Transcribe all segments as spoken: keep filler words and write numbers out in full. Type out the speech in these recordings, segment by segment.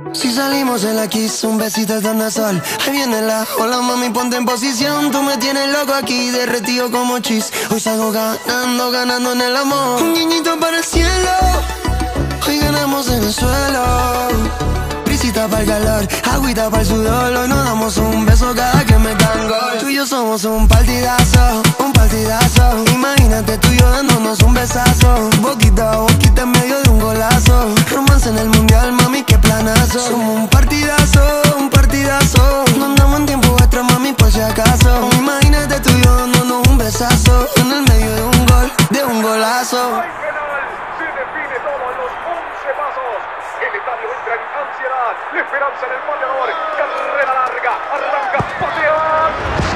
Si salimos en la kiss, un besito al tornasol. Ahí viene la hola, mami, ponte en posición. Tú me tienes loco aquí, derretido como chis. Hoy salgo ganando, ganando en el amor. Un guiñito para el cielo, hoy ganamos en el suelo. Brisita para el calor, agüita para el sudor. Hoy nos damos un beso cada que me dan gol. Tú y yo somos un partidazo, un partidazo. Imagínate tú y yo dándonos un besazo. Boquita a boquita en medio de un golazo. Romance en el mundial, mami, qué planazo. Somos un partidazo, un partidazo. No andamos en tiempo extra, mami, por si acaso. Imagínate tú y yo dándonos un besazo en el medio de un gol, de un golazo. Se define todo en los once pasos. El estadio entra en ansiedad. La esperanza en el pateador. Carrera larga. Arranca. Patean.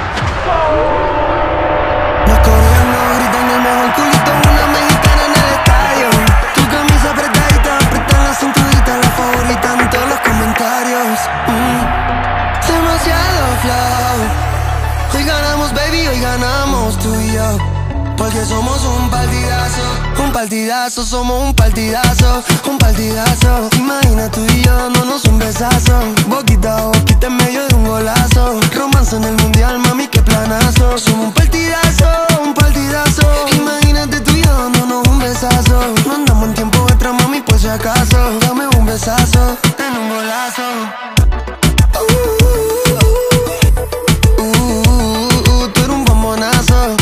Los coreanos gritan el mejor culito. Una mexicana en el estadio. Tu camisa apretadita, apretan la cinturita. La favorita en todos los comentarios. mm. Demasiado flow. Hoy ganamos, baby, hoy ganamos tú y yo. Porque somos un partidazo, un partidazo, somos un partidazo, un partidazo. Imagina tú y yo dándonos un besazo. Boquita a boquita en medio de un golazo. Romance en el mundial, mami, qué planazo. Somos un partidazo, un partidazo. Imagínate tú y yo dándonos un besazo. No andamos en tiempo extra, mami, por si acaso. Dame un besazo en un golazo. Uh, uh, uh, uh, tú eres un bombonazo.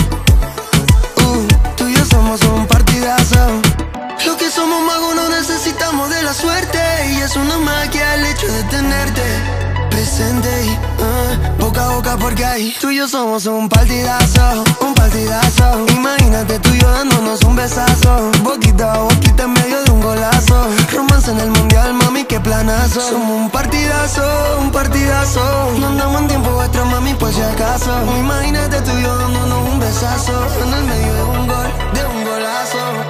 Somos un partidazo. Lo que somos magos no necesitamos de la suerte. Y es una magia el hecho de tenerte presente y uh, boca a boca porque ahí tú y yo somos un partidazo, un partidazo. Imagínate tú y yo dándonos un besazo. Boquita a boquita en medio de un golazo. Romance en el mundial, mami, qué planazo. Somos un partidazo, un partidazo. No andamos en tiempo extra, mami, por si acaso. Imagínate tú y yo dándonos un besazo en el medio de un gol, de un golazo.